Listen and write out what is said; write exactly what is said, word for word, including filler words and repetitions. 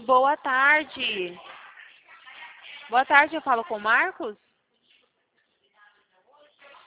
Boa tarde. Boa tarde, eu falo com o Marcos?